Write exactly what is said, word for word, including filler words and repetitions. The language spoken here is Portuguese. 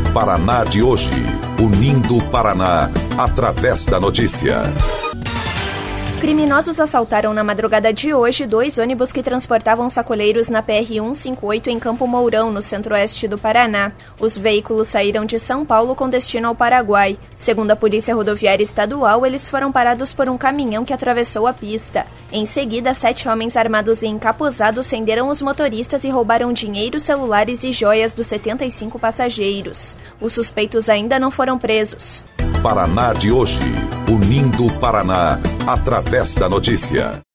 Paraná de hoje, unindo o Paraná através da notícia. Criminosos assaltaram na madrugada de hoje dois ônibus que transportavam sacoleiros na P R cento e cinquenta e oito em Campo Mourão, no centro-oeste do Paraná. Os veículos saíram de São Paulo com destino ao Paraguai. Segundo a Polícia Rodoviária Estadual, eles foram parados por um caminhão que atravessou a pista. Em seguida, sete homens armados e encapuzados cenderam os motoristas e roubaram dinheiro, celulares e joias dos setenta e cinco passageiros. Os suspeitos ainda não foram presos. Paraná de hoje, unindo o Paraná através da notícia.